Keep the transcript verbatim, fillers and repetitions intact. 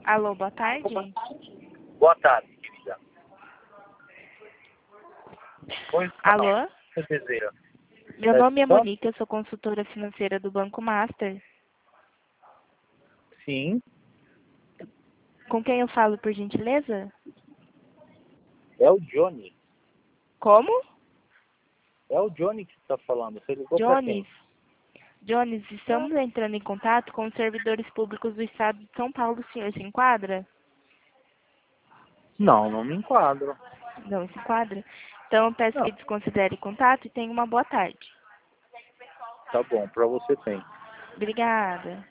Alô, boa tarde. Boa tarde, querida. Pois Alô? não, você deseja. Meu É nome é só- Monique, eu sou consultora financeira do Banco Master. Sim, Com quem eu falo, por gentileza? é o Johnny. Como? É o Johnny que está falando. Você ligou para Jones. quem? Jones, estamos entrando em contato com os servidores públicos do Estado de São Paulo. O senhor se enquadra? Não, não me enquadro. Não se enquadra? Então eu peço que Não, desconsidere o contato e tenha uma boa tarde. tá bom, para você tem. Obrigada.